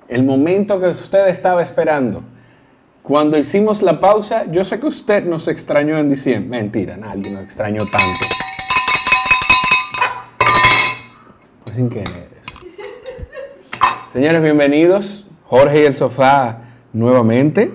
el momento que usted estaba esperando. Cuando hicimos la pausa, yo sé que usted nos extrañó en diciembre. Mentira, nadie nos extrañó tanto. Pues sin querer eso. Señores, bienvenidos. Jorge y el sofá nuevamente.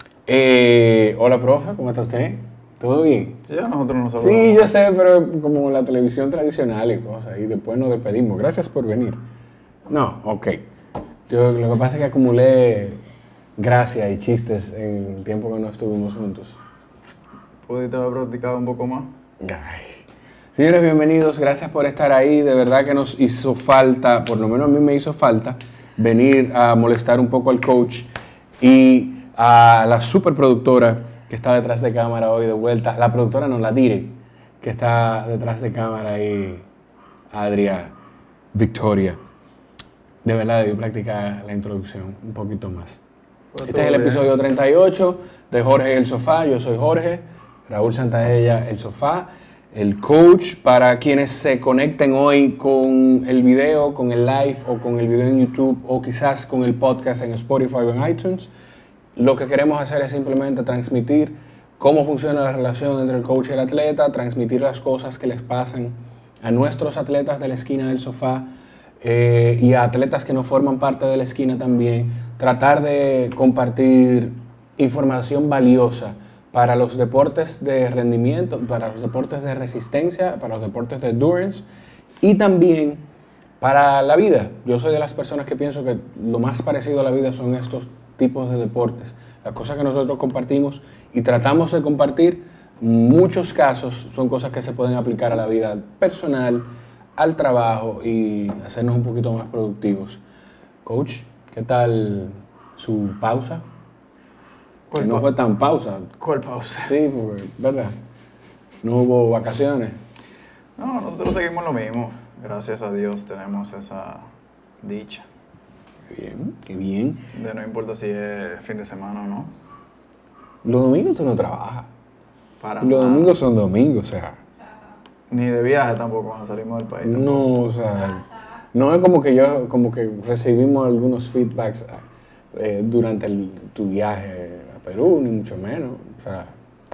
Hola, profe, ¿cómo está usted? ¿Todo bien? Ya nosotros nos hablamos. Sí, yo sé, pero como la televisión tradicional y cosas, y después nos despedimos. Gracias por venir. No, ok. Yo lo que pasa es que acumulé gracia y chistes en el tiempo que no estuvimos juntos. ¿Pudiste haber practicado un poco más? Ay. Señores, bienvenidos. Gracias por estar ahí. De verdad que nos hizo falta, por lo menos a mí me hizo falta, venir a molestar un poco al coach y a la superproductora que está detrás de cámara hoy de vuelta. La productora no, la dire, que está detrás de cámara ahí, Adria Victoria. De verdad debí practicar la introducción un poquito más. Pues Este es el episodio 38 de Jorge y el Sofá. Yo soy Jorge, Raúl Santaella, el Sofá, el coach. Para quienes se conecten hoy con el video, con el live o con el video en YouTube o quizás con el podcast en Spotify o en iTunes, lo que queremos hacer es simplemente transmitir cómo funciona la relación entre el coach y el atleta, transmitir las cosas que les pasan a nuestros atletas de la esquina del sofá y a atletas que no forman parte de la esquina también, tratar de compartir información valiosa para los deportes de rendimiento, para los deportes de resistencia, para los deportes de endurance y también para la vida. Yo soy de las personas que pienso que lo más parecido a la vida son estos tipos de deportes. Las cosas que nosotros compartimos y tratamos de compartir, muchos casos son cosas que se pueden aplicar a la vida personal, al trabajo y hacernos un poquito más productivos. Coach, ¿qué tal su pausa? Que no fue tan pausa. ¿Cuál pausa? Sí, porque, ¿verdad? No hubo vacaciones. No, nosotros seguimos lo mismo. Gracias a Dios tenemos esa dicha. Qué bien, qué bien. De no importa si es fin de semana o no. Los domingos tú no trabajas. Para Los nada. domingos son domingos, o sea. Ni de viaje tampoco cuando salimos del país. No, o sea, no es como que recibimos algunos feedbacks durante tu viaje a Perú, ni mucho menos. O sea,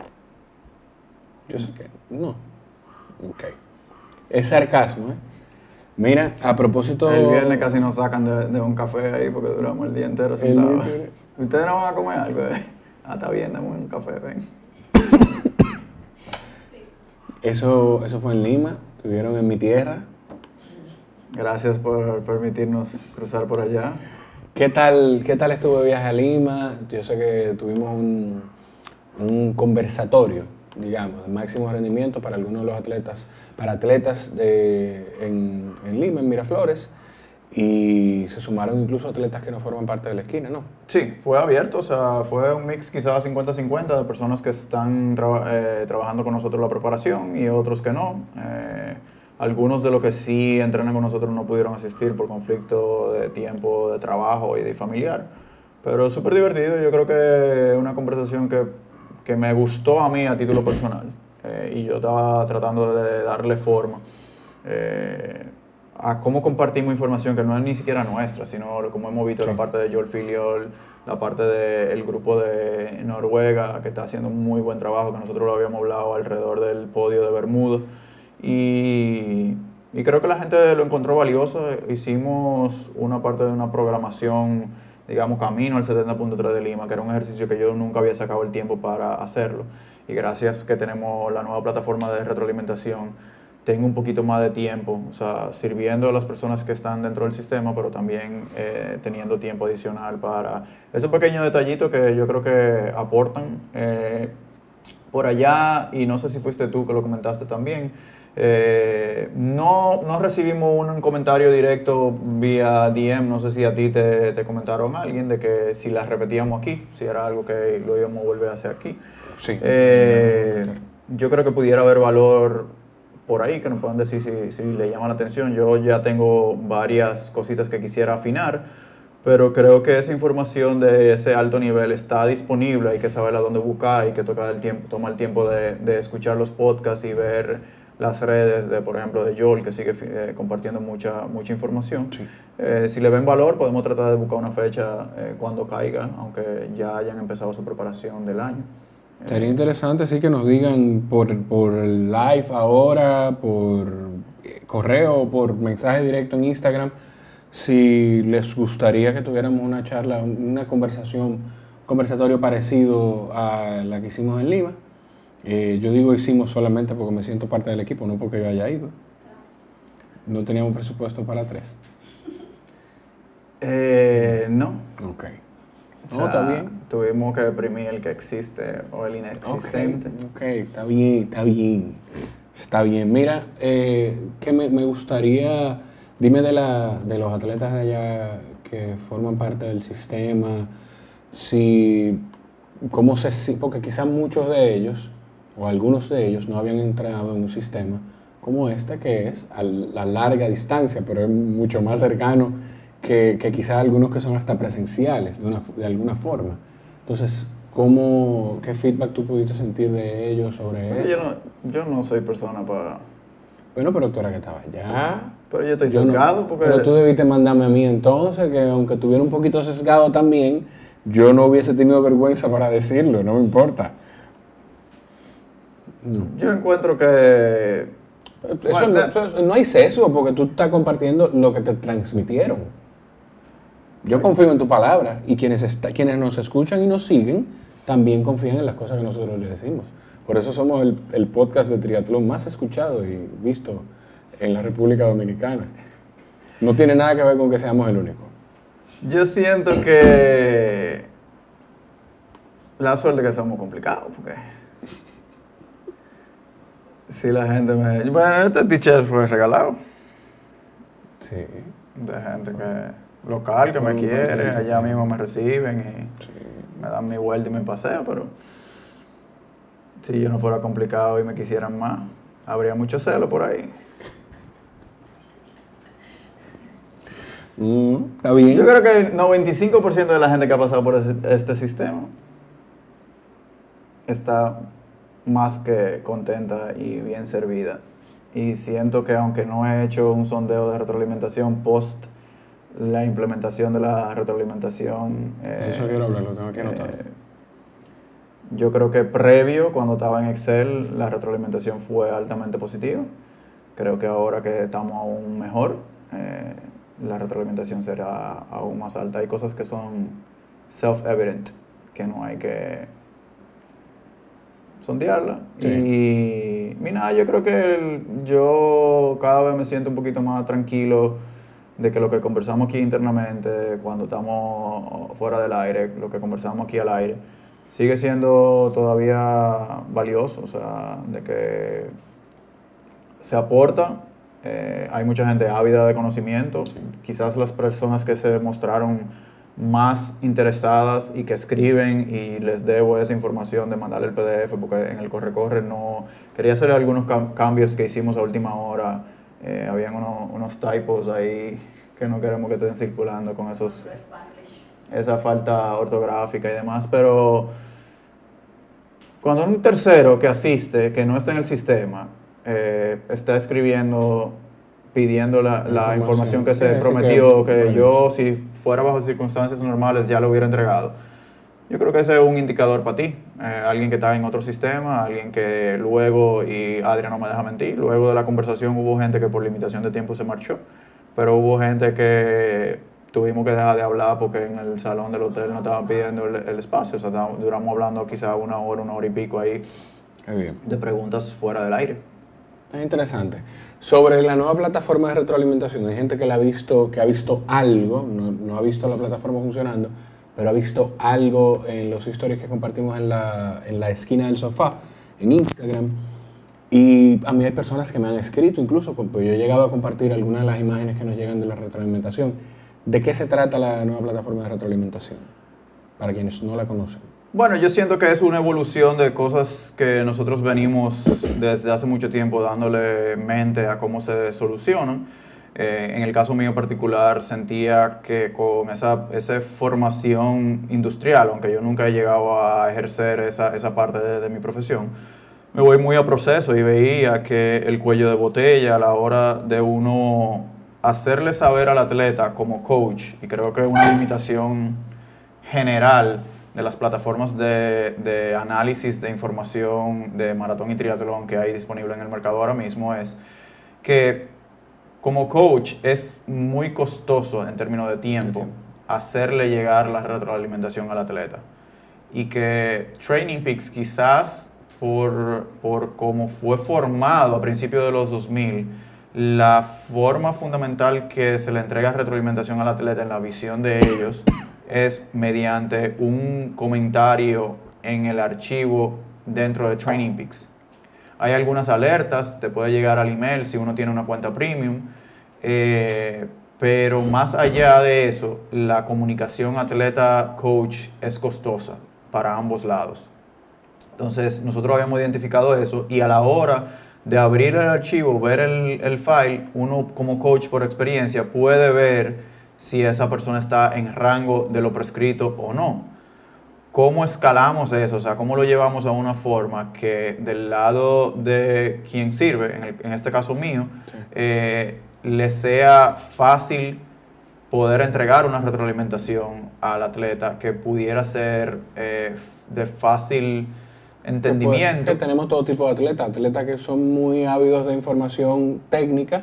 yo sé que no. Ok. Es sarcasmo, ¿eh? Mira, a propósito... El viernes casi nos sacan de un café ahí porque duramos el día entero sentados. ¿Ustedes no van a comer algo? Ah, está bien, dame un café, ven. Eso fue en Lima, estuvieron en mi tierra. Gracias por permitirnos cruzar por allá. ¿Qué tal estuvo el viaje a Lima? Yo sé que tuvimos un conversatorio, digamos, de máximo rendimiento para algunos de los atletas, para atletas en Lima, en Miraflores, y se sumaron incluso atletas que no forman parte de la esquina, ¿no? Sí, fue abierto, o sea, fue un mix quizás 50-50 de personas que están trabajando con nosotros la preparación y otros que no. Algunos de los que sí entrenan con nosotros no pudieron asistir por conflicto de tiempo, de trabajo y de familiar. Pero súper divertido, yo creo que es una conversación que me gustó a mí a título personal. Y yo estaba tratando de darle forma a cómo compartimos información que no es ni siquiera nuestra, sino como hemos visto la parte de Joel Filiol, la parte del grupo de Noruega, que está haciendo un muy buen trabajo, que nosotros lo habíamos hablado alrededor del podio de Bermuda. Y creo que la gente lo encontró valioso. Hicimos una parte de una programación, digamos, camino al 70.3 de Lima, que era un ejercicio que yo nunca había sacado el tiempo para hacerlo. Y gracias que tenemos la nueva plataforma de retroalimentación, tengo un poquito más de tiempo, o sea, sirviendo a las personas que están dentro del sistema, pero también teniendo tiempo adicional para esos pequeños detallitos que yo creo que aportan. Por allá, y no sé si fuiste tú que lo comentaste también, no recibimos un comentario directo vía DM, no sé si a ti te comentaron alguien de que si las repetíamos aquí, si era algo que lo íbamos a volver a hacer aquí. Sí. Yo creo que pudiera haber valor por ahí, que nos puedan decir si le llama la atención. Yo ya tengo varias cositas que quisiera afinar, pero creo que esa información de ese alto nivel está disponible, hay que saber a dónde buscar, hay que tomar el tiempo de escuchar los podcasts y ver las redes de, por ejemplo, de Joel, que sigue compartiendo mucha información. Sí. Si le ven valor, podemos tratar de buscar una fecha cuando caiga, aunque ya hayan empezado su preparación del año. Sería interesante sí que nos digan por el live ahora, por correo, por mensaje directo en Instagram, si les gustaría que tuviéramos una charla, una conversatorio parecido a la que hicimos en Lima. Yo digo hicimos solamente porque me siento parte del equipo, no porque yo haya ido. No teníamos presupuesto para 3. No. Ok. O No, sea, está bien. Tuvimos que deprimir el que existe o el inexistente. Ok, está bien, está bien. Está bien. Mira, que me gustaría, dime de los atletas de allá que forman parte del sistema, porque quizás muchos de ellos, o algunos de ellos, no habían entrado en un sistema como este, que es a la larga distancia, pero es mucho más cercano que quizás algunos que son hasta presenciales, de alguna forma. Entonces, ¿qué feedback tú pudiste sentir de ellos sobre eso? Yo no soy persona para... Bueno, pero tú eras que estabas allá. Pero yo estoy sesgado porque... Pero tú debiste mandarme a mí entonces, que aunque estuviera un poquito sesgado también, yo no hubiese tenido vergüenza para decirlo, no me importa. No. Yo encuentro que... No hay sesgo porque tú estás compartiendo lo que te transmitieron. Yo confío en tu palabra y quienes nos escuchan y nos siguen también confían en las cosas que nosotros les decimos. Por eso somos el podcast de triatlón más escuchado y visto en la República Dominicana. No tiene nada que ver con que seamos el único. Yo siento que la suerte que somos complicados, porque si la gente me... Bueno, este t-shirt fue regalado. Sí. De gente que local, que me quiere, allá mismo me reciben y me dan mi vuelta y mi paseo, pero si yo no fuera complicado y me quisieran más, habría mucho celo por ahí. Está bien. Yo creo que el 95% de la gente que ha pasado por este sistema está más que contenta y bien servida. Y siento que aunque no he hecho un sondeo de retroalimentación post la implementación de la retroalimentación... Eso quiero hablar, lo tengo que anotar. Yo creo que previo, cuando estaba en Excel, la retroalimentación fue altamente positiva. Creo que ahora que estamos aún mejor, la retroalimentación será aún más alta. Hay cosas que son self-evident, que no hay que sondearla. Sí. Y mira, yo creo que yo cada vez me siento un poquito más tranquilo de que lo que conversamos aquí internamente, cuando estamos fuera del aire, lo que conversamos aquí al aire, sigue siendo todavía valioso, o sea, de que se aporta. Hay mucha gente ávida de conocimiento. Quizás las personas que se mostraron más interesadas y que escriben y les debo esa información de mandarle el PDF, porque en el corre-corre no... Quería hacer algunos cambios que hicimos a última hora. Habían unos typos ahí que no queremos que estén circulando con esa falta ortográfica y demás, pero cuando un tercero que asiste, que no está en el sistema, está escribiendo, pidiendo la información que se prometió, que yo, si fuera bajo circunstancias normales, ya lo hubiera entregado. Yo creo que ese es un indicador para ti. Alguien que está en otro sistema, alguien que luego, y Adrián no me deja mentir, luego de la conversación hubo gente que por limitación de tiempo se marchó, pero hubo gente que tuvimos que dejar de hablar porque en el salón del hotel no estaban pidiendo el espacio. O sea, duramos hablando quizá una hora y pico ahí de preguntas fuera del aire. Es interesante. Sobre la nueva plataforma de retroalimentación, hay gente que la ha visto algo, no ha visto la plataforma funcionando, pero ha visto algo en los stories que compartimos en la esquina del sofá, en Instagram. Y a mí hay personas que me han escrito, incluso, pues yo he llegado a compartir algunas de las imágenes que nos llegan de la retroalimentación. ¿De qué se trata la nueva plataforma de retroalimentación? Para quienes no la conocen. Bueno, yo siento que es una evolución de cosas que nosotros venimos desde hace mucho tiempo dándole mente a cómo se solucionan. En el caso mío particular, sentía que con esa formación industrial, aunque yo nunca he llegado a ejercer esa parte de mi profesión, me voy muy a proceso y veía que el cuello de botella a la hora de uno hacerle saber al atleta como coach, y creo que es una limitación general de las plataformas de análisis de información de maratón y triatlón que hay disponible en el mercado ahora mismo, es que como coach es muy costoso en términos de tiempo hacerle llegar la retroalimentación al atleta. Y que Training Peaks quizás por cómo fue formado a principios de los 2000, la forma fundamental que se le entrega retroalimentación al atleta en la visión de ellos es mediante un comentario en el archivo dentro de Training Peaks. Hay algunas alertas, te puede llegar al email si uno tiene una cuenta premium, pero más allá de eso, la comunicación atleta-coach es costosa para ambos lados. Entonces, nosotros habíamos identificado eso y a la hora de abrir el archivo, ver el file, uno como coach por experiencia puede ver si esa persona está en rango de lo prescrito o no. ¿Cómo escalamos eso? O sea, ¿cómo lo llevamos a una forma que del lado de quien sirve, en este caso mío, le sea fácil poder entregar una retroalimentación al atleta que pudiera ser de fácil entendimiento? Que tenemos todo tipo de atletas que son muy ávidos de información técnica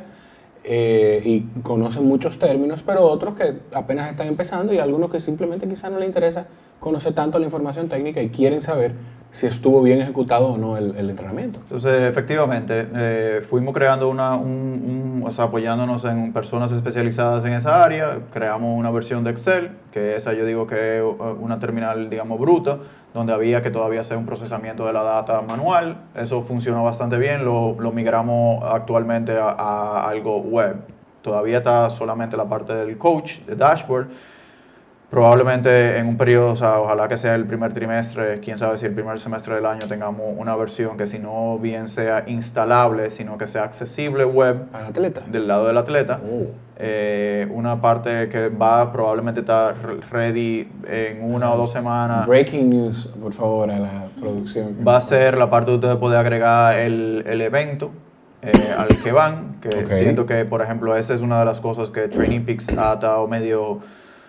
y conocen muchos términos, pero otros que apenas están empezando y algunos que simplemente quizás no les interesa conocer tanto la información técnica y quieren saber si estuvo bien ejecutado o no el entrenamiento. Entonces, efectivamente, fuimos creando o sea, apoyándonos en personas especializadas en esa área, creamos una versión de Excel, que esa yo digo que es una terminal, digamos, bruta, donde había que todavía hacer un procesamiento de la data manual. Eso funcionó bastante bien, lo migramos actualmente a algo web. Todavía está solamente la parte del coach, de dashboard. Probablemente en un periodo, o sea, ojalá que sea el primer trimestre, quién sabe si el primer semestre del año tengamos una versión que si no bien sea instalable, sino que sea accesible web al atleta, del lado del atleta. Una parte que va probablemente estar ready en 1 o 2 semanas. Breaking news, por favor, a la producción. Va a ser la parte de ustedes poder agregar el evento al que van, que siento que, por ejemplo, esa es una de las cosas que Training Peaks ha estado medio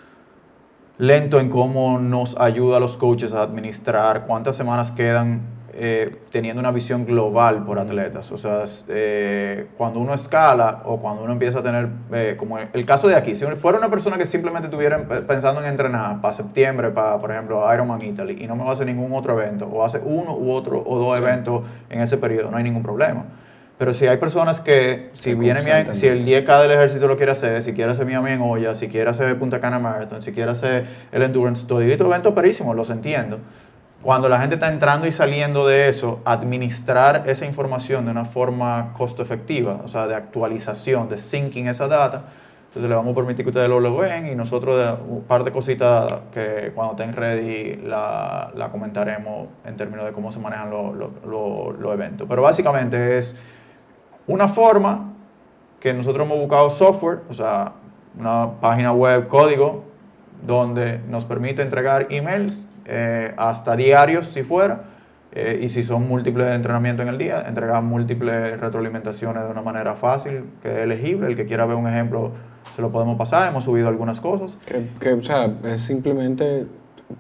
lento en cómo nos ayuda a los coaches a administrar cuántas semanas quedan teniendo una visión global por atletas. O sea, cuando uno escala o cuando uno empieza a tener, como el caso de aquí, si fuera una persona que simplemente estuviera pensando en entrenar para septiembre, para, por ejemplo, Ironman Italy, y no me va a hacer ningún otro evento, o hace uno u otro o dos eventos en ese periodo, no hay ningún problema. Pero si hay personas que, si el 10K del ejército lo quiere hacer, si quiere hacer Miami en Olla, si quiere hacer Punta Cana Marathon, si quiere hacer el Endurance, todo estos eventos perísimos, los entiendo. Cuando la gente está entrando y saliendo de eso, administrar esa información de una forma costo efectiva, o sea, de actualización, de syncing esa data, entonces le vamos a permitir que ustedes lo ven y nosotros un par de cositas que cuando estén ready la comentaremos en términos de cómo se manejan los eventos. Pero básicamente es una forma que nosotros hemos buscado software, o sea, una página web, código, donde nos permite entregar emails hasta diarios si fuera, y si son múltiples entrenamientos en el día, entregar múltiples retroalimentaciones de una manera fácil, que es elegible. El que quiera ver un ejemplo se lo podemos pasar, hemos subido algunas cosas. O sea, es simplemente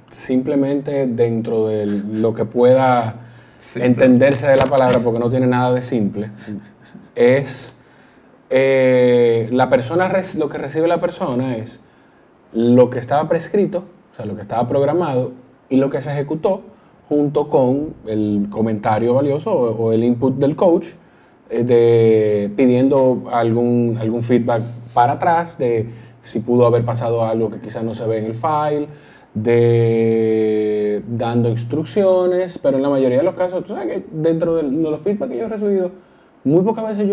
dentro de lo que pueda entenderse de la palabra, porque no tiene nada de simple. Es lo que recibe la persona es lo que estaba prescrito, o sea, lo que estaba programado y lo que se ejecutó junto con el comentario valioso o el input del coach pidiendo algún feedback para atrás de si pudo haber pasado algo que quizás no se ve en el file, dando instrucciones, pero en la mayoría de los casos, tú sabes que dentro de los feedback que yo he recibido, muy pocas veces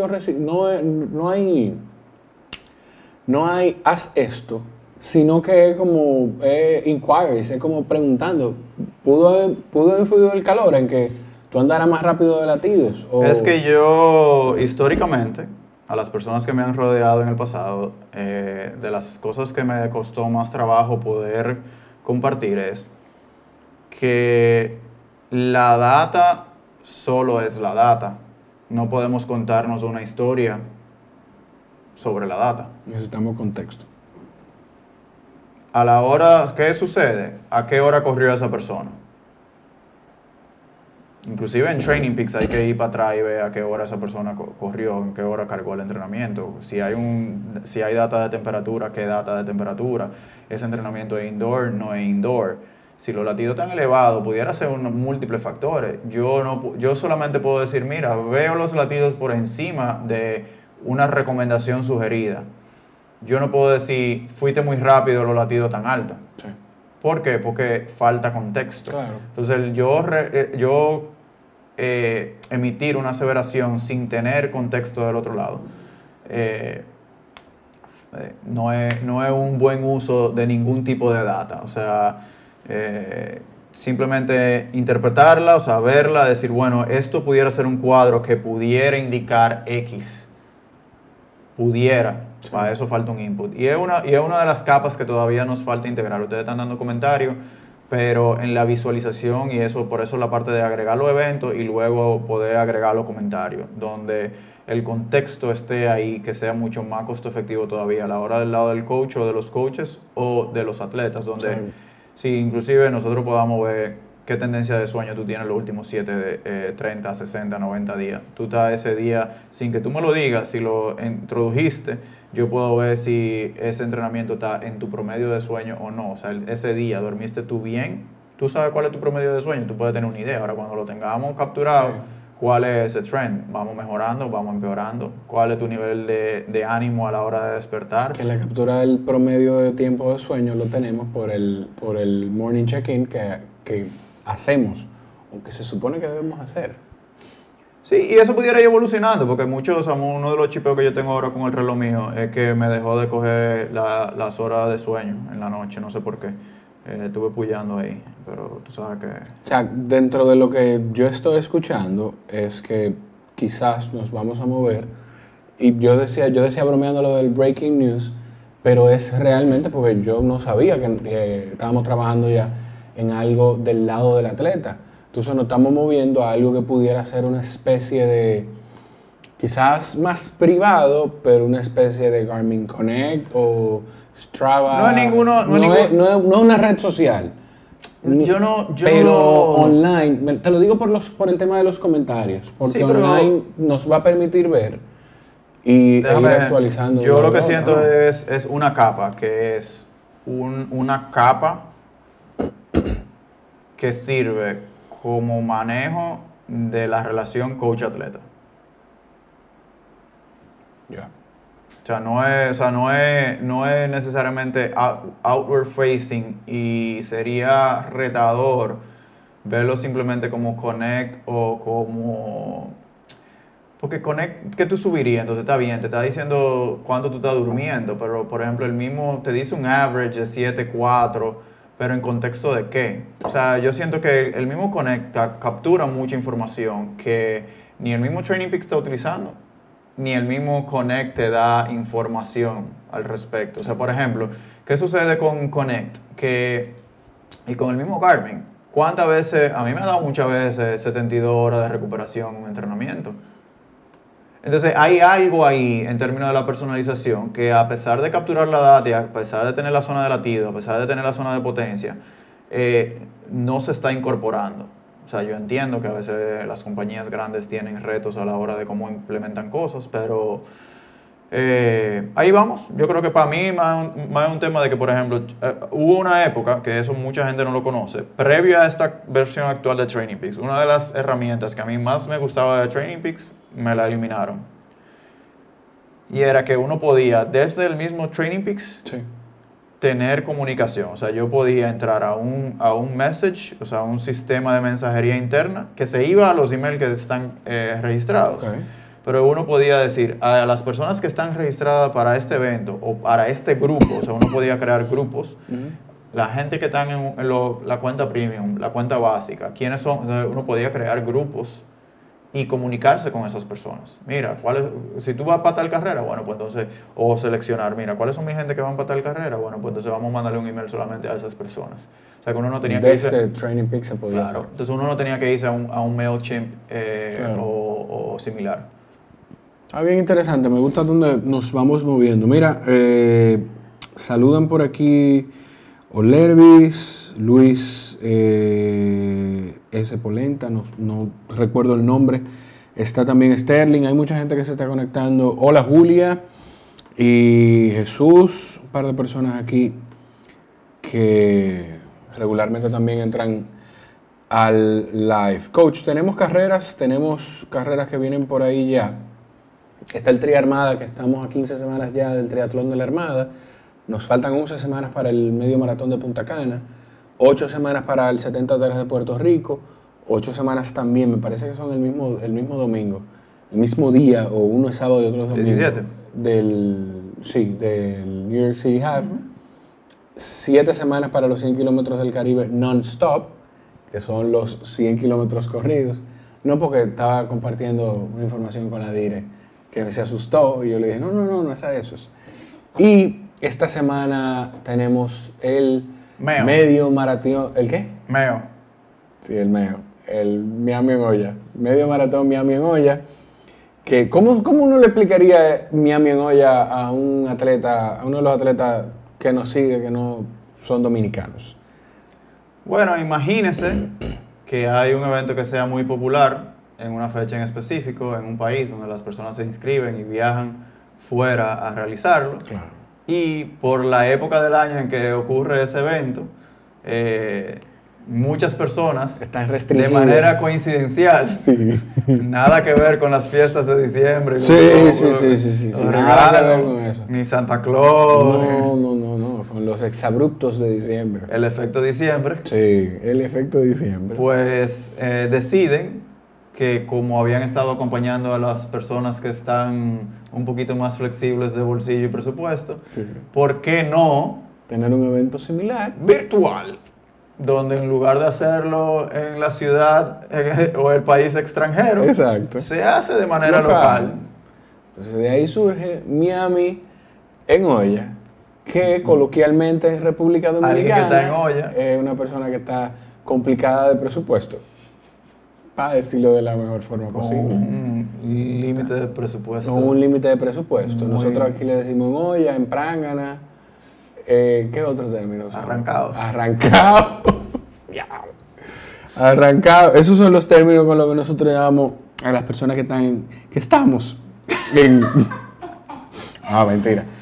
no hay haz esto, sino que es como inquiries, es como preguntando, ¿pudo haber influido el calor en que tú andaras más rápido de latidos? Es que yo, históricamente, a las personas que me han rodeado en el pasado, de las cosas que me costó más trabajo poder compartir es que la data solo es la data. No podemos contarnos una historia sobre la data. Necesitamos contexto. A la hora, ¿qué sucede? ¿A qué hora corrió esa persona? Inclusive en Training Peaks hay que ir para atrás y ver a qué hora esa persona corrió, en qué hora cargó el entrenamiento. Si hay data de temperatura, ¿qué data de temperatura? Ese entrenamiento es indoor, no es indoor. Si los latidos están elevados, pudiera ser múltiples factores. Yo solamente puedo decir, mira, veo los latidos por encima de una recomendación sugerida. Yo no puedo decir, fuiste muy rápido, los latidos tan altos. Sí. ¿Por qué? Porque falta contexto. Claro. Entonces, yo emitir una aseveración sin tener contexto del otro lado no es un buen uso de ningún tipo de data. O sea, simplemente interpretarla, o sea, verla, decir, bueno, esto pudiera ser un cuadro que pudiera indicar X. Pudiera. Sí. Para eso falta un input. Y es una de las capas que todavía nos falta integrar. Ustedes están dando comentarios, pero en la visualización, y eso por eso la parte de agregar los eventos y luego poder agregar los comentarios, donde el contexto esté ahí, que sea mucho más costo efectivo todavía a la hora del lado del coach o de los coaches o de los atletas, donde sí, inclusive nosotros podamos ver qué tendencia de sueño tú tienes los últimos 30, 60, 90 días. Tú estás ese día, sin que tú me lo digas, si lo introdujiste, yo puedo ver si ese entrenamiento está en tu promedio de sueño o no. O sea, ese día dormiste tú bien, tú sabes cuál es tu promedio de sueño, tú puedes tener una idea. Ahora, cuando lo tengamos capturado, sí, ¿cuál es ese trend? ¿Vamos mejorando? ¿Vamos empeorando? ¿Cuál es tu nivel de ánimo a la hora de despertar? Que la captura del promedio de tiempo de sueño lo tenemos por el morning check-in que hacemos, o que se supone que debemos hacer. Sí, y eso pudiera ir evolucionando, porque uno de los chipeos que yo tengo ahora con el reloj mío es que me dejó de coger las horas de sueño en la noche, no sé por qué. Estuve pullando ahí, pero tú sabes que... O sea, dentro de lo que yo estoy escuchando es que quizás nos vamos a mover, y yo decía bromeando lo del breaking news, pero es realmente porque yo no sabía que estábamos trabajando ya en algo del lado del atleta. Entonces nos estamos moviendo a algo que pudiera ser una especie de, quizás más privado, pero una especie de Garmin Connect o Strava. No es una red social. Pero online, te lo digo por el tema de los comentarios, porque sí, online nos va a permitir ver y ir actualizando. Yo lo que siento es una capa, que es una capa que sirve como manejo de la relación coach-atleta. Ya. O sea, no es necesariamente outward facing, y sería retador verlo simplemente como connect o como... Porque connect, ¿qué tú subirías? Entonces está bien, te está diciendo cuánto tú estás durmiendo, pero por ejemplo el mismo te dice un average de 7.4, pero ¿en contexto de qué? O sea, yo siento que el mismo Connect captura mucha información que ni el mismo Training Peaks está utilizando, ni el mismo Connect te da información al respecto. O sea, por ejemplo, ¿qué sucede con Connect? Y con el mismo Garmin, ¿cuántas veces? A mí me ha dado muchas veces 72 horas de recuperación en entrenamiento. Entonces, hay algo ahí en términos de la personalización que, a pesar de capturar la data y a pesar de tener la zona de latido, a pesar de tener la zona de potencia, no se está incorporando. O sea, yo entiendo que a veces las compañías grandes tienen retos a la hora de cómo implementan cosas, pero ahí vamos. Yo creo que para mí más un tema de que, por ejemplo, hubo una época, que eso mucha gente no lo conoce, previo a esta versión actual de Training Peaks, una de las herramientas que a mí más me gustaba de Training Peaks, me la eliminaron. Y era que uno podía, desde el mismo Training Peaks, sí, tener comunicación. O sea, yo podía entrar a un message, o sea, un sistema de mensajería interna que se iba a los emails que están registrados. Okay. Pero uno podía decir a las personas que están registradas para este evento o para este grupo, o sea, uno podía crear grupos, la gente que están en la cuenta premium, la cuenta básica, ¿quiénes son? Entonces, uno podía crear grupos y comunicarse con esas personas. Mira, si tú vas para tal carrera, bueno, pues entonces, o seleccionar, mira, ¿cuáles son mi gente que van para tal carrera? Bueno, pues entonces vamos a mandarle un email solamente a esas personas. O sea, que uno no tenía que irse... Desde Training Peaks se podía Claro, hacer. entonces uno no tenía que irse a un MailChimp Claro. o similar. Ah, bien interesante, me gusta dónde nos vamos moviendo. Mira, saludan por aquí Olervis, Luis S. Polenta, no recuerdo el nombre. Está también Sterling, hay mucha gente que se está conectando. Hola Julia y Jesús, un par de personas aquí que regularmente también entran al live. Coach, tenemos carreras que vienen por ahí ya. Está el Tri Armada, que estamos a 15 semanas ya del triatlón de la Armada. Nos faltan 11 semanas para el medio maratón de Punta Cana, 8 semanas para el 73 de Puerto Rico, 8 semanas también, me parece que son el mismo domingo, el mismo día, o uno es sábado y otro es domingo. 17. Del New York City Half. 7 semanas para los 100 kilómetros del Caribe non-stop, que son los 100 kilómetros corridos. No, porque estaba compartiendo una información con la Dire que se asustó y yo le dije, no es a esos. Y esta semana tenemos el medio maratón, ¿el qué? Meo. Sí, el meo, el Miami en olla, medio maratón Miami en olla, que ¿cómo uno le explicaría Miami en olla a un atleta, a uno de los atletas que nos sigue, que no son dominicanos? Bueno, imagínese que hay un evento que sea muy popular en una fecha en específico, en un país donde las personas se inscriben y viajan fuera a realizarlo. Claro. Y por la época del año en que ocurre ese evento, muchas personas, están de restringidas manera coincidencial, Sí. nada que ver con las fiestas de diciembre, Sí, los nada que ver regalos, con eso. ni Santa Claus, No, con los exabruptos de diciembre. el efecto diciembre, Sí, el efecto de diciembre. pues deciden que como habían estado acompañando a las personas que están un poquito más flexibles de bolsillo y presupuesto, Sí. ¿por qué no Tener un evento similar. virtual? Donde en lugar de hacerlo en la ciudad o el país extranjero, Exacto. se hace de manera local. Entonces de ahí surge Miami en olla, que coloquialmente en República Dominicana Alguien que está en olla. es una persona que está complicada de presupuesto, para decirlo de la mejor forma Con posible. un límite de presupuesto. Con un límite de presupuesto. Muy Nosotros bien. aquí le decimos en olla, en prángana. ¿Qué otros términos? Arrancados. Arrancado. Diablo. Arrancado. Esos son los términos con los que nosotros llamamos a las personas que estamos en... Mentira.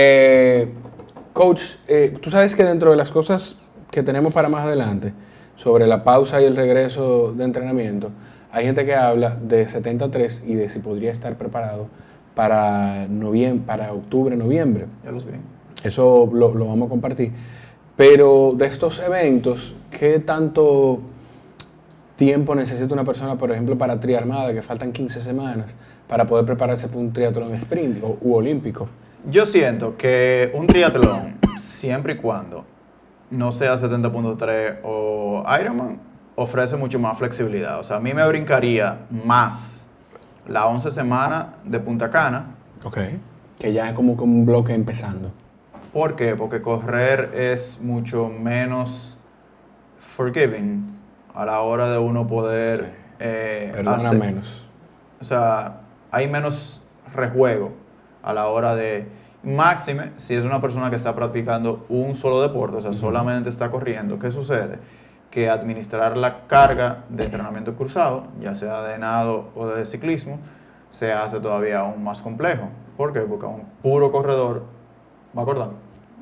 Coach, tú sabes que dentro de las cosas que tenemos para más adelante, sobre la pausa y el regreso de entrenamiento, hay gente que habla de 73 y de si podría estar preparado para octubre, noviembre. Ya los vi. Eso lo vamos a compartir. Pero de estos eventos, ¿qué tanto tiempo necesita una persona, por ejemplo, para Triarmada, que faltan 15 semanas, para poder prepararse para un triatlón sprint u olímpico? Yo siento que un triatlón, siempre y cuando no sea 70.3 o Ironman, ofrece mucho más flexibilidad. O sea, a mí me brincaría más la 11 semana de Punta Cana. Ok. Que ya es como un bloque empezando. ¿Por qué? Porque correr es mucho menos forgiving a la hora de uno poder Perdona menos. O sea, hay menos rejuego a la hora de... Máxime, si es una persona que está practicando un solo deporte, o sea, solamente está corriendo, ¿qué sucede? Que administrar la carga de entrenamiento cruzado, ya sea de nado o de ciclismo, se hace todavía aún más complejo. ¿Por qué? Porque un puro corredor, ¿me acuerdas?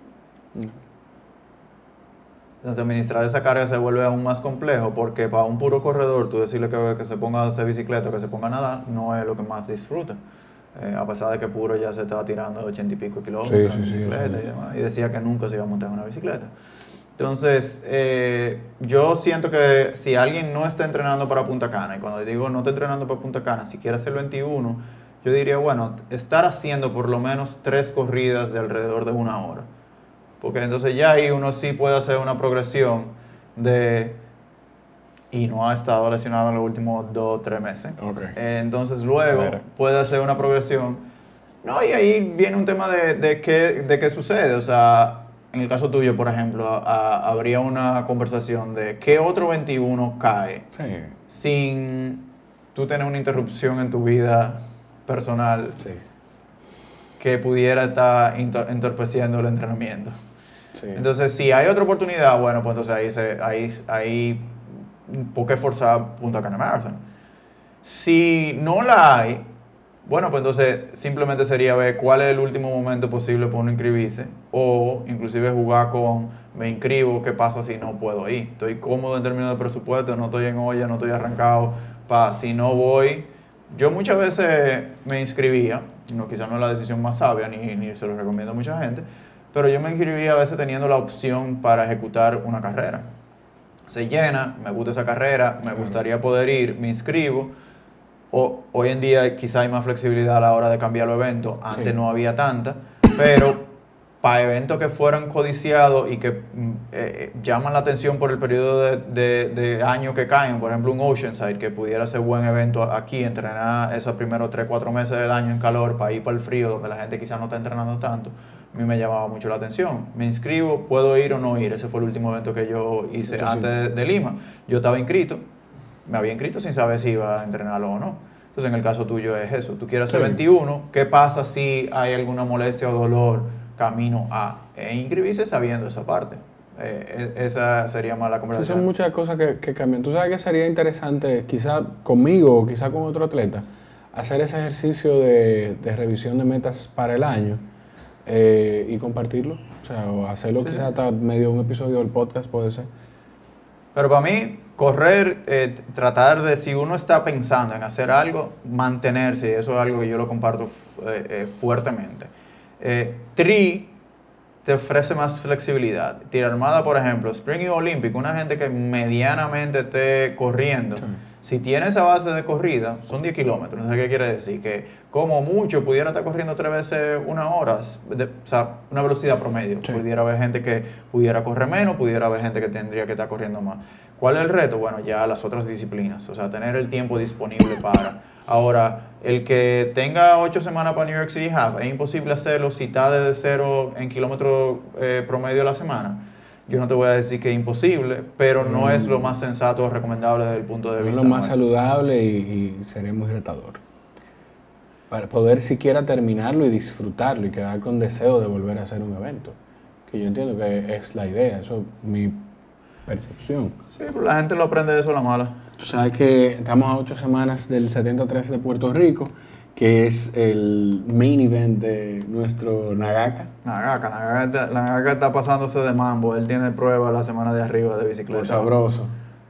Entonces administrar esa carga se vuelve aún más complejo porque para un puro corredor tú decirle que se ponga a hacer bicicleta o que se ponga a nadar no es lo que más disfruta. A pesar de que puro ya se estaba tirando 80 y pico kilómetros en bicicleta y demás, y decía que nunca se iba a montar en una bicicleta. Entonces, yo siento que si alguien no está entrenando para Punta Cana, y cuando digo no está entrenando para Punta Cana, si quiere hacer el 21, yo diría, bueno, estar haciendo por lo menos 3 corridas de alrededor de 1 hora. Porque entonces ya ahí uno sí puede hacer una progresión de y no ha estado lesionado en los últimos 2 o 3 meses. Okay. Entonces luego puede hacer una progresión. No, y ahí viene un tema de qué sucede. O sea, en el caso tuyo, por ejemplo, habría una conversación de qué otro 21 cae sin tú tener una interrupción en tu vida personal que pudiera estar entorpeciendo el entrenamiento. Entonces, si hay otra oportunidad, bueno, pues entonces ahí ¿por qué forzar Punta Cana Marathon? Si no la hay, bueno, pues entonces simplemente sería ver cuál es el último momento posible para uno inscribirse, o inclusive jugar con, me inscribo, ¿qué pasa si no puedo ir? Estoy cómodo en términos de presupuesto, no estoy en olla, no estoy arrancado, si no voy. Yo muchas veces me inscribía, quizás no es la decisión más sabia, ni se lo recomiendo a mucha gente, pero yo me inscribía a veces teniendo la opción para ejecutar una carrera. Se llena, me gusta esa carrera, me gustaría poder ir, me inscribo. Hoy en día quizá hay más flexibilidad a la hora de cambiar los eventos, antes no había tanta, pero para eventos que fueran codiciados y que llaman la atención por el periodo de año que caen, por ejemplo un Oceanside, que pudiera ser buen evento aquí, entrenar esos primeros 3-4 meses del año en calor para ir para el frío, donde la gente quizá no está entrenando tanto, a mí me llamaba mucho la atención. Me inscribo, puedo ir o no ir, ese fue el último evento que yo hice antes de Lima. Yo estaba inscrito, me había inscrito sin saber si iba a entrenarlo o no. Entonces, en el caso tuyo es eso. Tú quieres hacer 21, ¿qué pasa si hay alguna molestia o dolor camino a? Inscribirse sabiendo esa parte. Esa sería más la conversación. Sí, son muchas cosas que cambian. Tú sabes que sería interesante, quizá conmigo o quizá con otro atleta, hacer ese ejercicio de revisión de metas para el año y compartirlo. O sea, o hacerlo quizá hasta medio un episodio del podcast puede ser. Pero para mí, correr, tratar de, si uno está pensando en hacer algo, mantenerse, y eso es algo que yo lo comparto fuertemente. Tri te ofrece más flexibilidad. Tira Armada, por ejemplo, Spring y Olympic, una gente que medianamente esté corriendo, si tiene esa base de corrida, son 10 kilómetros. No sé qué quiere decir, que como mucho pudiera estar corriendo 3 veces 1 hora, o sea, una velocidad promedio. Pudiera haber gente que pudiera correr menos, pudiera haber gente que tendría que estar corriendo más. ¿Cuál es el reto? Bueno, ya las otras disciplinas, o sea, tener el tiempo disponible para. Ahora, el que tenga 8 semanas para New York City Half, es imposible hacerlo si está desde 0 en kilómetros promedio a la semana. Yo no te voy a decir que es imposible, pero no es lo más sensato o recomendable desde el punto de vista es lo más nuestro. saludable y sería muy retador. Para poder siquiera terminarlo y disfrutarlo y quedar con deseo de volver a hacer un evento. Que yo entiendo que es la idea, eso es mi percepción. Sí, pero la gente lo aprende de eso a la mala. Tú sabes que estamos a 8 semanas del 73 de Puerto Rico, que es el main event de nuestro Nagaka. Nagaka está pasándose de mambo. Él tiene prueba la semana de arriba de bicicleta. Por sabroso.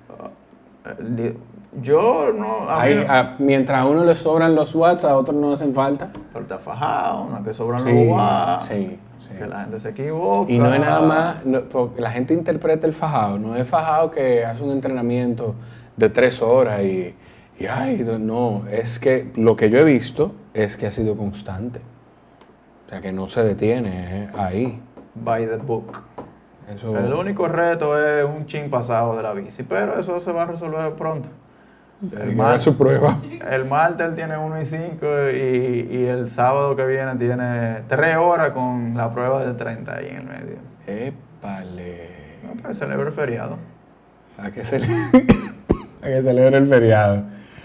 Yo no... mientras a uno le sobran los watts, a otros no hacen falta. Pero está fajado, no que sobran los watts. Sí. Que la gente se equivoca. Y no es nada más, porque la gente interpreta el fajado, no es fajado que hace un entrenamiento de 3 horas y no, es que lo que yo he visto es que ha sido constante. O sea, que no se detiene ahí. By the book. Eso... El único reto es un chin pasado de la bici, pero eso se va a resolver pronto. Su prueba. El martes él tiene 1:05 y el sábado que viene tiene 3 horas con la prueba de 30 ahí en el medio. ¡Épale! No, pues celebra el feriado. A que celebre el feriado.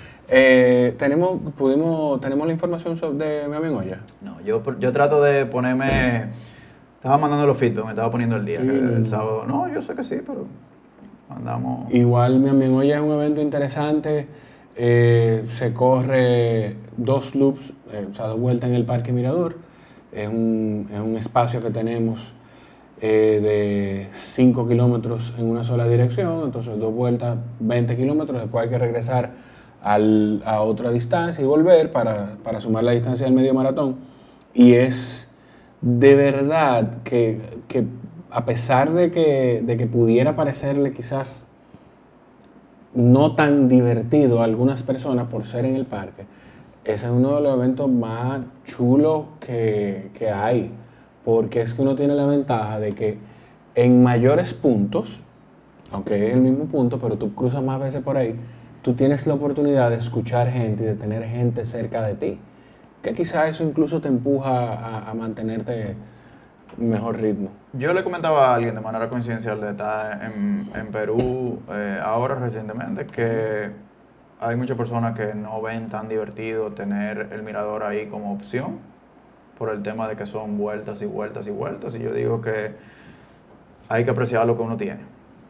¿Tenemos la información de mi amigo ya? No, yo trato de ponerme... Estaba mandando los feedback, me estaba poniendo el día, el sábado. No, yo sé que sí, pero... Andamos. Igual mi amigo ya es un evento interesante, se corre 2 loops, o sea, 2 vueltas en el Parque Mirador, es un espacio que tenemos de 5 kilómetros en una sola dirección, entonces 2 vueltas, 20 kilómetros, después hay que regresar a otra distancia y volver para sumar la distancia del medio maratón, y es de verdad que a pesar de que pudiera parecerle quizás no tan divertido a algunas personas por ser en el parque, ese es uno de los eventos más chulos que hay, porque es que uno tiene la ventaja de que en mayores puntos, aunque es el mismo punto, pero tú cruzas más veces por ahí, tú tienes la oportunidad de escuchar gente y de tener gente cerca de ti, que quizás eso incluso te empuja a mantenerte en mejor ritmo. Yo le comentaba a alguien de manera coincidencial de estar en Perú ahora recientemente que hay muchas personas que no ven tan divertido tener el mirador ahí como opción por el tema de que son vueltas y vueltas y vueltas, y yo digo que hay que apreciar lo que uno tiene,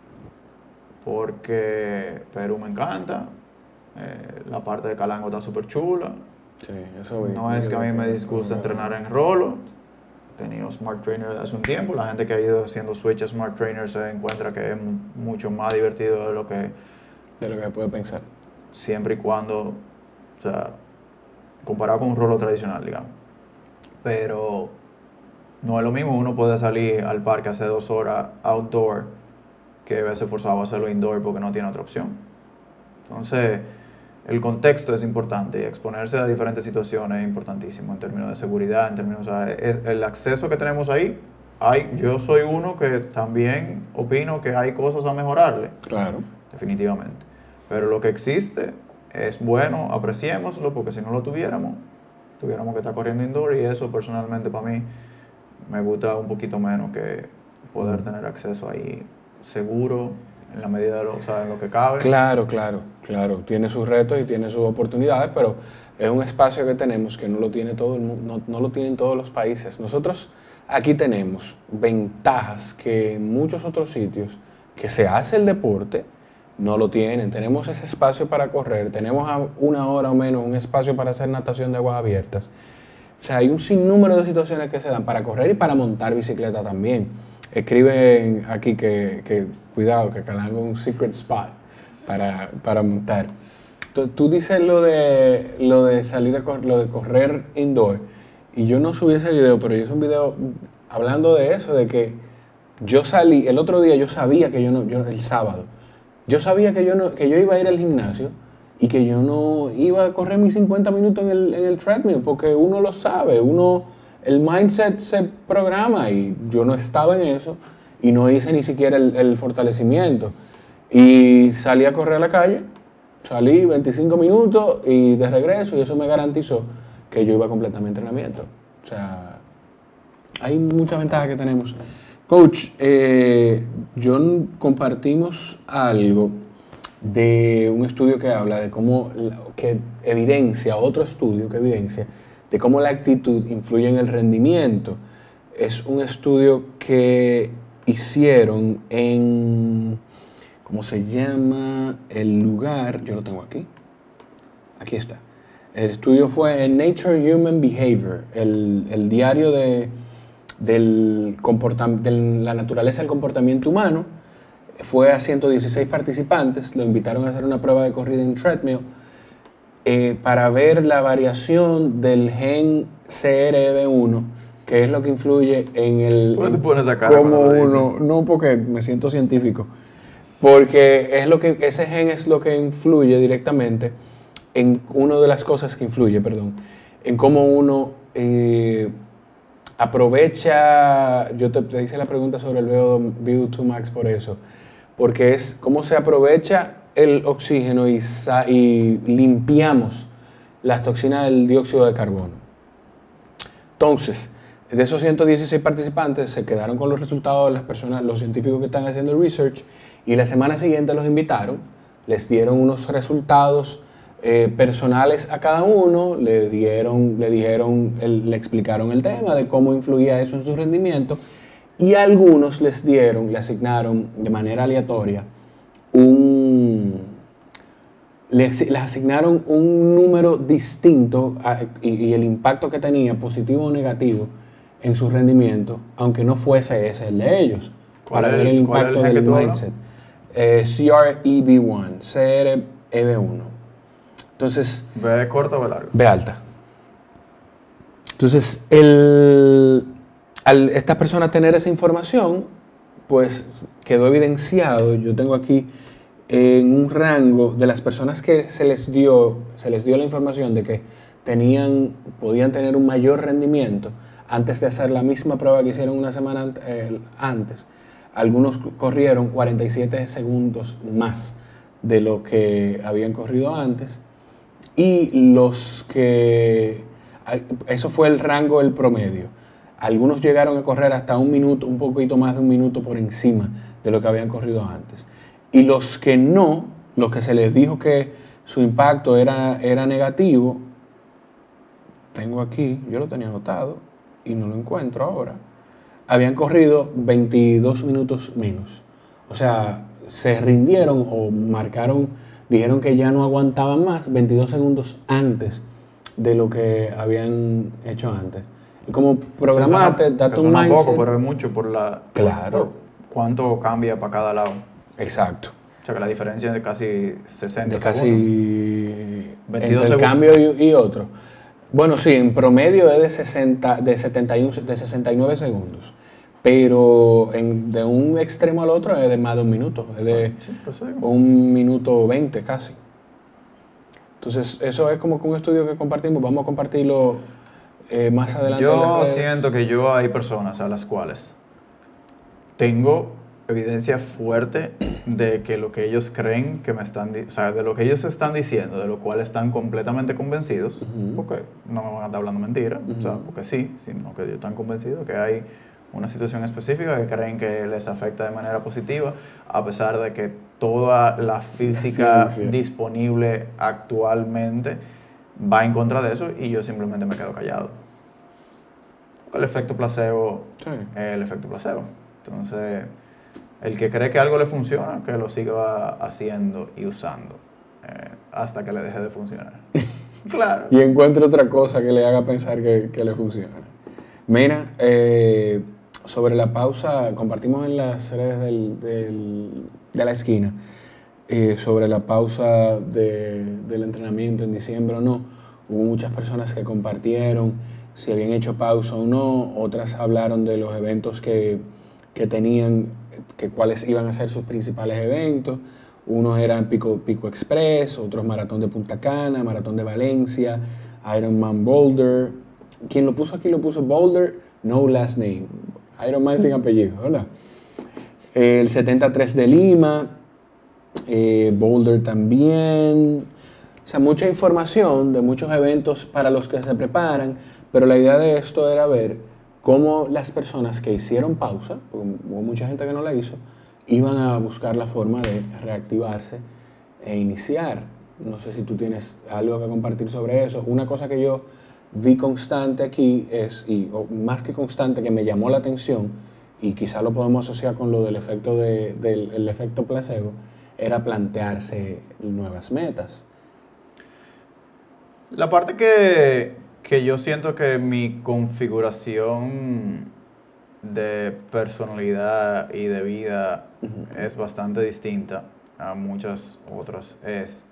porque Perú me encanta, la parte de Calango está súper chula. Sí, eso vi. No es que a mí me disgusta entrenar en rolo. He tenido Smart Trainer hace un tiempo. La gente que ha ido haciendo switch a Smart Trainer se encuentra que es mucho más divertido de lo que puede pensar. Siempre y cuando, o sea, comparado con un rolo tradicional, digamos. Pero no es lo mismo uno puede salir al parque hace 2 horas outdoor que verse forzado a hacerlo indoor porque no tiene otra opción. Entonces, el contexto es importante y exponerse a diferentes situaciones es importantísimo en términos de seguridad, en términos, o sea, el acceso que tenemos ahí. Yo soy uno que también opino que hay cosas a mejorarle. Claro. Definitivamente. Pero lo que existe es bueno, apreciémoslo, porque si no lo tuviéramos que estar corriendo indoor, y eso personalmente para mí me gusta un poquito menos que poder tener acceso ahí seguro, en la medida de en lo que cabe. Claro. Tiene sus retos y tiene sus oportunidades, pero es un espacio que tenemos que no lo tiene todo el mundo, no lo tienen todos los países. Nosotros aquí tenemos ventajas que en muchos otros sitios que se hace el deporte no lo tienen. Tenemos ese espacio para correr, tenemos a 1 hora o menos un espacio para hacer natación de aguas abiertas. O sea, hay un sinnúmero de situaciones que se dan para correr y para montar bicicleta también. Escriben aquí que cuidado, que Calango es un secret spot para montar. Tú dices lo de salir lo de correr indoor, y yo no subí ese video, pero yo hice un video hablando de eso, de que yo salí, el otro día yo sabía que el sábado, yo sabía que yo iba a ir al gimnasio y que yo no iba a correr mis 50 minutos en el treadmill, porque uno lo sabe, el mindset se programa, y yo no estaba en eso y no hice ni siquiera el fortalecimiento. Y salí a correr a la calle, salí 25 minutos y de regreso, y eso me garantizó que yo iba a completar mi entrenamiento. O sea, hay muchas ventajas que tenemos. Coach, John, compartimos algo de un estudio que habla de cómo, otro estudio que evidencia de cómo la actitud influye en el rendimiento. Es un estudio que hicieron en, ¿cómo se llama el lugar? Yo lo tengo aquí. Aquí está. El estudio fue en Nature Human Behavior, el diario de la naturaleza del comportamiento humano. Fue a 116 participantes, lo invitaron a hacer una prueba de corrida en treadmill para ver la variación del gen CRB1, que es lo que influye en el... ¿Por qué te pones a cara cómo uno... No, porque me siento científico. Porque ese gen es lo que influye directamente en una de las cosas que influye, en cómo uno aprovecha... Yo te hice la pregunta sobre el VO2 max por eso, porque es cómo se aprovecha el oxígeno y limpiamos las toxinas del dióxido de carbono. Entonces, de esos 116 participantes se quedaron con los resultados de las personas, los científicos que están haciendo el research, y la semana siguiente los invitaron, les dieron unos resultados personales a cada uno, le explicaron el tema de cómo influía eso en su rendimiento, y a algunos le asignaron de manera aleatoria les asignaron un número distinto y el impacto que tenía, positivo o negativo, en su rendimiento, aunque no fuese ese el de ellos, para ver el impacto del mindset. CREB1, CREB1. Entonces, ¿B corta o larga? B alta. Entonces, al esta persona tener esa información, pues quedó evidenciado. Yo tengo aquí en un rango de las personas que se les dio la información de que podían tener un mayor rendimiento antes de hacer la misma prueba que hicieron una semana antes. algunos corrieron 47 segundos más de lo que habían corrido antes. Y los que, eso fue el rango, el promedio. Algunos llegaron a correr hasta un minuto, un poquito más de un minuto por encima de lo que habían corrido antes. Y los que no, los que se les dijo que su impacto era negativo, tengo aquí, yo lo tenía anotado y no lo encuentro ahora, habían corrido 22 minutos menos. O sea, se rindieron o marcaron, dijeron que ya no aguantaban más 22 segundos antes de lo que habían hecho antes. Y como programate, date un mindset. Poco, pero es mucho por la... Claro. Por cuánto cambia para cada lado. Exacto. O sea, que la diferencia es de casi 60 de segundos. Casi 22 entre el cambio y otro. Bueno, sí, en promedio es de 69 segundos. Pero de un extremo al otro es de más de un minuto. Es de un minuto 20 casi. Entonces, eso es como que un estudio que compartimos. Vamos a compartirlo más adelante. Yo siento que hay personas a las cuales tengo evidencia fuerte de que lo que ellos creen que me están, o sea, de lo que ellos están diciendo, de lo cual están completamente convencidos, porque no me van a estar hablando mentira, o sea, porque sí, sino que ellos están convencidos que hay una situación específica que creen que les afecta de manera positiva, a pesar de que toda la física disponible actualmente va en contra de eso, y yo simplemente me quedo callado. El efecto placebo es el efecto placebo. Entonces, el que cree que algo le funciona, que lo siga haciendo y usando hasta que le deje de funcionar. Claro. Y encuentre otra cosa que le haga pensar que le funciona. Mira, sobre la pausa, compartimos en las redes de la esquina sobre la pausa del entrenamiento en diciembre o no. Hubo muchas personas que compartieron si habían hecho pausa o no. Otras hablaron de los eventos que tenían, que cuáles iban a ser sus principales eventos. Unos eran Pico Express, otros Maratón de Punta Cana, Maratón de Valencia, Ironman Boulder. Quien lo puso aquí lo puso Boulder, no last name. Ironman sin apellido, ¿verdad? El 73 de Lima, Boulder también. O sea, mucha información de muchos eventos para los que se preparan, pero la idea de esto era ver cómo las personas que hicieron pausa, porque hubo mucha gente que no la hizo, iban a buscar la forma de reactivarse e iniciar. No sé si tú tienes algo que compartir sobre eso. Una cosa que yo vi constante aquí o más que constante, que me llamó la atención, y quizá lo podemos asociar con lo del efecto del efecto placebo, era plantearse nuevas metas. La parte que yo siento que mi configuración de personalidad y de vida es bastante distinta a muchas otras es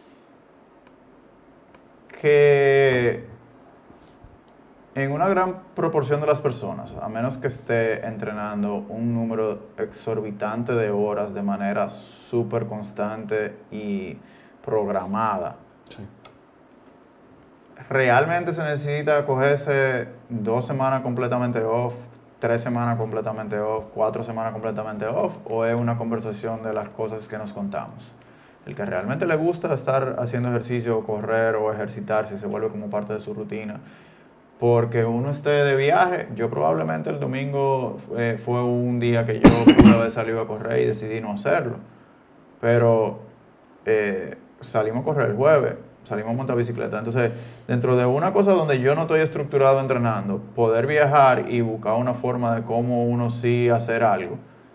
que en una gran proporción de las personas, a menos que esté entrenando un número exorbitante de horas de manera súper constante y programada, sí, realmente se necesita cogerse 2 semanas completamente off, 3 semanas completamente off, 4 semanas completamente off, o es una conversación de las cosas que nos contamos. El que realmente le gusta estar haciendo ejercicio, correr o ejercitarse, se vuelve como parte de su rutina. Porque uno esté de viaje, yo probablemente el domingo fue un día que yo pude haber salido a correr y decidí no hacerlo. Pero salimos a correr el jueves, salimos a montar bicicleta. Entonces, dentro de una cosa donde yo no estoy estructurado entrenando, poder viajar y buscar una forma de cómo uno sí hacer algo.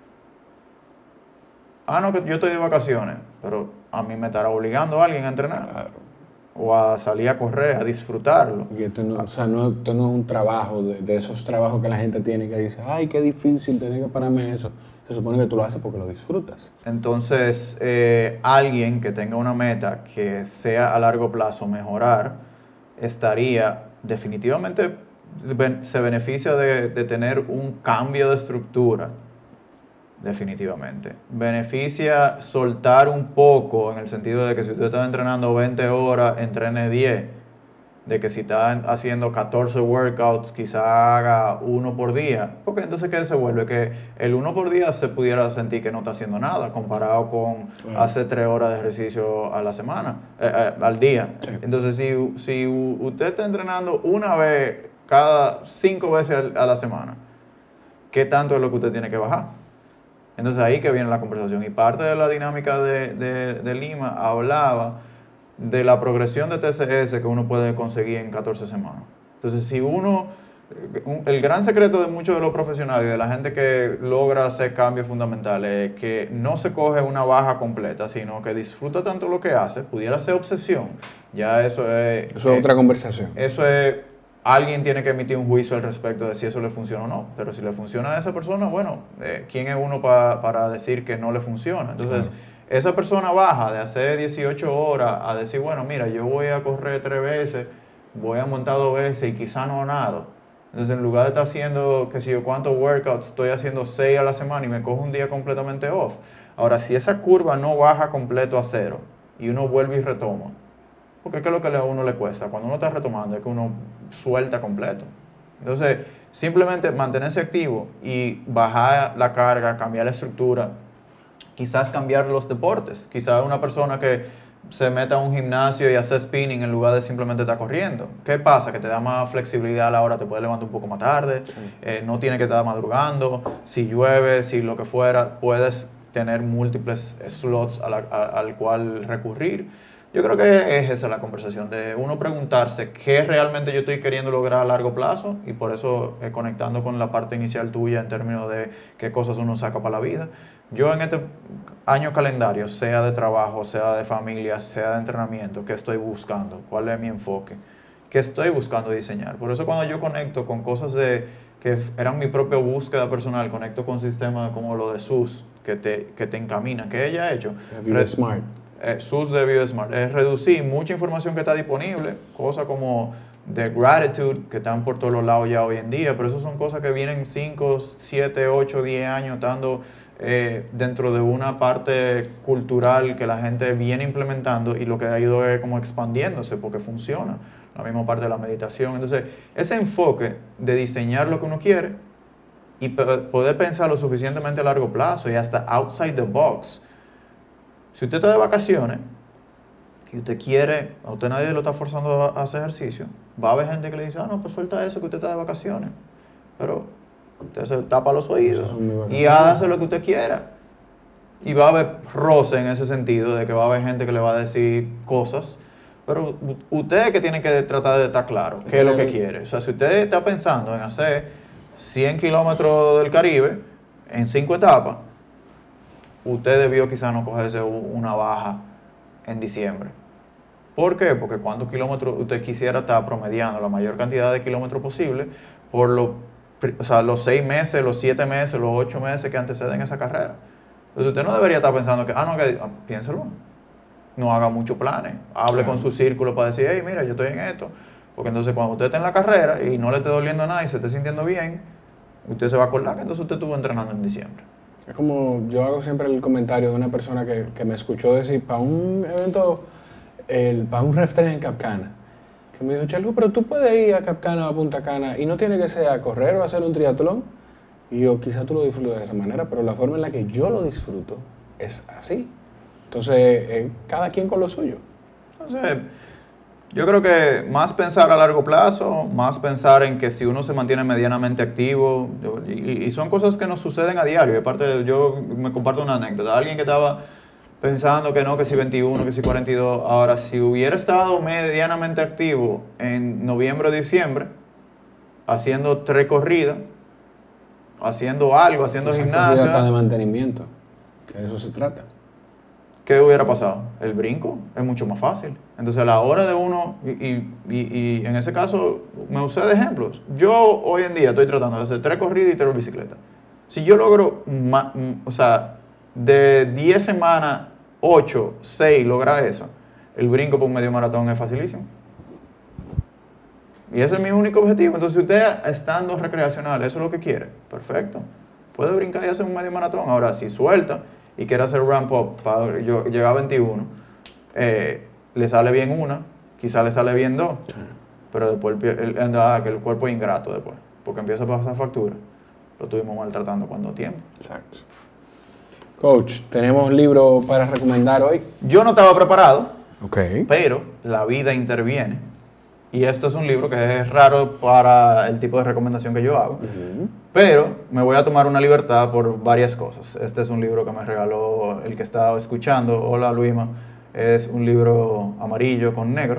No, que yo estoy de vacaciones, pero a mí me estará obligando a alguien a entrenar. Claro. O a salir a correr, a disfrutarlo. Y esto no, esto no es un trabajo de esos trabajos que la gente tiene que dice, ay, qué difícil tener que pararme eso. Se supone que tú lo haces porque lo disfrutas. Entonces, alguien que tenga una meta que sea a largo plazo mejorar, estaría definitivamente, se beneficia de tener un cambio de estructura. Definitivamente. Beneficia soltar un poco en el sentido de que si usted está entrenando 20 horas, entrene 10. de que si está haciendo 14 workouts, quizá haga uno por día. Porque entonces, ¿qué se vuelve? Que el uno por día se pudiera sentir que no está haciendo nada comparado con hacer 3 horas de ejercicio a la semana, al día. Sí. Entonces, si usted está entrenando una vez cada 5 veces a la semana, ¿qué tanto es lo que usted tiene que bajar? Entonces, ahí que viene la conversación. Y parte de la dinámica de Lima hablaba de la progresión de TCS que uno puede conseguir en 14 semanas. Entonces, si el gran secreto de muchos de los profesionales y de la gente que logra hacer cambios fundamentales es que no se coge una baja completa, sino que disfruta tanto lo que hace, pudiera ser obsesión, ya eso es... Eso es otra conversación. Eso es... Alguien tiene que emitir un juicio al respecto de si eso le funciona o no. Pero si le funciona a esa persona, bueno, ¿quién es uno para decir que no le funciona? Entonces... Claro. Esa persona baja de hacer 18 horas a decir, bueno, mira, yo voy a correr 3 veces, voy a montar 2 veces y quizá no nado. Entonces, en lugar de estar haciendo, qué sé yo, cuántos workouts, estoy haciendo 6 a la semana y me cojo un día completamente off. Ahora, si esa curva no baja completo a 0 y uno vuelve y retoma, porque ¿qué es lo que a uno le cuesta? Cuando uno está retomando es que uno suelta completo. Entonces, simplemente mantenerse activo y bajar la carga, cambiar la estructura. Quizás cambiar los deportes. Quizás una persona que se meta a un gimnasio y hace spinning en lugar de simplemente estar corriendo. ¿Qué pasa? Que te da más flexibilidad a la hora, te puedes levantar un poco más tarde, no tienes que estar madrugando. Si llueve, si lo que fuera, puedes tener múltiples slots al cual recurrir. Yo creo que es esa la conversación, de uno preguntarse qué realmente yo estoy queriendo lograr a largo plazo, y por eso conectando con la parte inicial tuya en términos de qué cosas uno saca para la vida. Yo en este año calendario, sea de trabajo, sea de familia, sea de entrenamiento, ¿qué estoy buscando? ¿Cuál es mi enfoque? ¿Qué estoy buscando diseñar? Por eso cuando yo conecto con cosas que eran mi propia búsqueda personal, conecto con sistemas como lo de SUS, que te encaminan, que ella ha hecho. Smart. SUS de BioSmart, es reducir mucha información que está disponible, cosas como de gratitude, que están por todos los lados ya hoy en día, pero eso son cosas que vienen 5, 7, 8, 10 años estando dentro de una parte cultural que la gente viene implementando, y lo que ha ido es como expandiéndose porque funciona. La misma parte de la meditación. Entonces, ese enfoque de diseñar lo que uno quiere y poder pensar lo suficientemente a largo plazo y hasta outside the box. Si usted está de vacaciones y usted quiere, a usted nadie lo está forzando a hacer ejercicio, va a haber gente que le dice, no, pues suelta eso que usted está de vacaciones. Pero usted se tapa los oídos y hágase lo que usted quiera. Y va a haber roce en ese sentido, de que va a haber gente que le va a decir cosas, pero usted es que tiene que tratar de estar claro qué es lo que quiere. O sea, si usted está pensando en hacer 100 kilómetros del Caribe en 5 etapas, usted debió quizás no cogerse una baja en diciembre. ¿Por qué? Porque cuántos kilómetros usted quisiera estar promediando la mayor cantidad de kilómetros posible por los 6 meses, los 7 meses, los 8 meses que anteceden esa carrera. Entonces usted no debería estar pensando que, piénselo. No haga muchos planes. Hable con su círculo para decir, hey, mira, yo estoy en esto. Porque entonces cuando usted esté en la carrera y no le esté doliendo nada y se esté sintiendo bien, usted se va a acordar que entonces usted estuvo entrenando en diciembre. Es como, yo hago siempre el comentario de una persona que me escuchó decir, para un evento, para un ref en Capcana, que me dijo, Chelgo, pero tú puedes ir a Capcana o a Punta Cana y no tiene que ser a correr o a hacer un triatlón. Y yo, quizás tú lo disfrutas de esa manera, pero la forma en la que yo lo disfruto es así. Entonces, cada quien con lo suyo. Entonces, yo creo que más pensar a largo plazo, más pensar en que si uno se mantiene medianamente activo, y son cosas que nos suceden a diario. Aparte, yo me comparto una anécdota. Alguien que estaba pensando que no, que si 21, que si 42. Ahora, si hubiera estado medianamente activo en noviembre o diciembre, haciendo 3 corridas, haciendo algo, haciendo gimnasia. Esa corrida de mantenimiento, que de eso se trata. ¿Qué hubiera pasado? El brinco es mucho más fácil. Entonces, a la hora de uno, y en ese caso, me usé de ejemplos. Yo hoy en día estoy tratando de hacer 3 corridas y 3 bicicletas. Si yo logro, de 10 semanas, 8, 6, lograr eso, el brinco por un medio maratón es facilísimo. Y ese es mi único objetivo. Entonces, si usted estando recreacional, eso es lo que quiere, perfecto. Puede brincar y hacer un medio maratón. Ahora, si suelta y quiere hacer ramp up para llegar a 21, le sale bien una, quizá le sale bien 2. pero después que el cuerpo es ingrato después, porque empieza a pasar factura. Lo estuvimos maltratando cuando tiempo. Exacto. Coach, ¿tenemos libro para recomendar hoy? Yo no estaba preparado, Ok. pero la vida interviene. Y esto es un libro que es raro para el tipo de recomendación que yo hago. Pero me voy a tomar una libertad por varias cosas. Este es un libro que me regaló el que estaba escuchando. Hola, Luima. Es un libro amarillo con negro.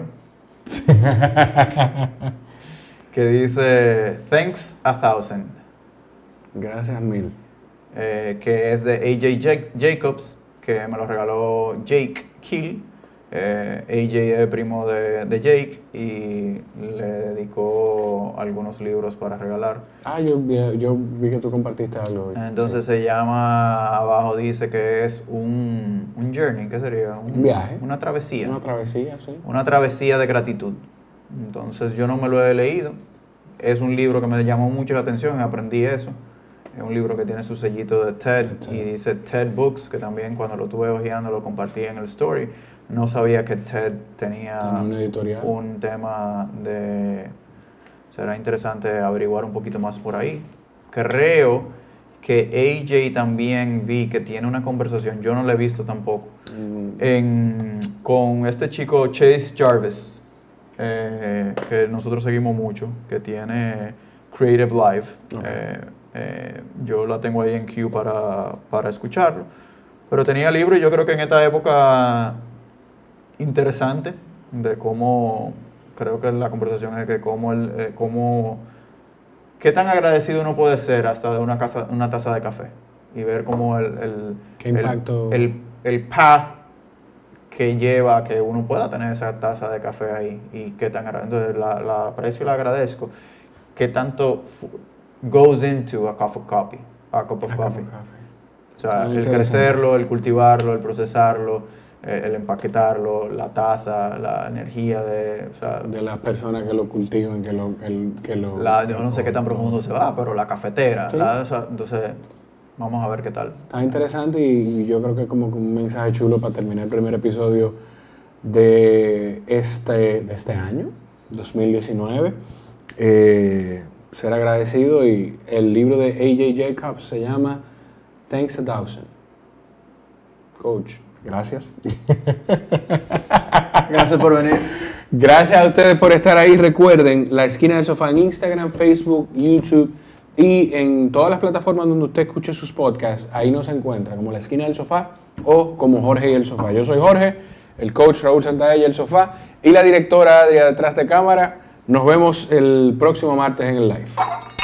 Que dice Thanks a Thousand. Gracias mil. Que es de A.J. Jacobs, que me lo regaló Jake Hill. AJ es primo de Jake y le dedicó algunos libros para regalar. Yo vi que tú compartiste algo hoy. Entonces se llama, abajo dice que es un journey, ¿qué sería? Un viaje. Una travesía. Una travesía, sí. Una travesía de gratitud. Entonces yo no me lo he leído. Es un libro que me llamó mucho la atención, aprendí eso. Es un libro que tiene su sellito de TED y dice TED Books, que también cuando lo estuve hojeando lo compartí en el story. No sabía que TED tenía una editorial. Un tema de... Será interesante averiguar un poquito más por ahí. Creo que AJ también vi que tiene una conversación, yo no la he visto tampoco, con este chico Chase Jarvis, que nosotros seguimos mucho, que tiene Creative Life. Okay. Yo la tengo ahí en queue para escucharlo. Pero tenía libro y yo creo que en esta época interesante de cómo, creo que la conversación es que qué tan agradecido uno puede ser hasta de una taza de café y ver cómo ¿Qué impacto? el path que lleva a que uno pueda tener esa taza de café ahí y qué tan entonces la aprecio y la agradezco, qué tanto goes into a cup of coffee. O sea, el crecerlo, el cultivarlo, el procesarlo, el empaquetarlo, la taza, la energía de las personas que lo cultivan, que lo yo no sé qué tan profundo se va, pero la cafetera, ¿sí? Entonces vamos a ver qué tal. Está interesante y yo creo que es como un mensaje chulo para terminar el primer episodio de este año, 2019. Ser agradecido, y el libro de A.J. Jacobs se llama Thanks a Thousand. Coach, gracias. Gracias por venir. Gracias a ustedes por estar ahí. Recuerden, La Esquina del Sofá en Instagram, Facebook, YouTube y en todas las plataformas donde usted escuche sus podcasts. Ahí nos encuentra como La Esquina del Sofá o como Jorge y el Sofá. Yo soy Jorge, el coach Raúl Santaella, el Sofá, y la directora Adria detrás de cámara. Nos vemos el próximo martes en el live.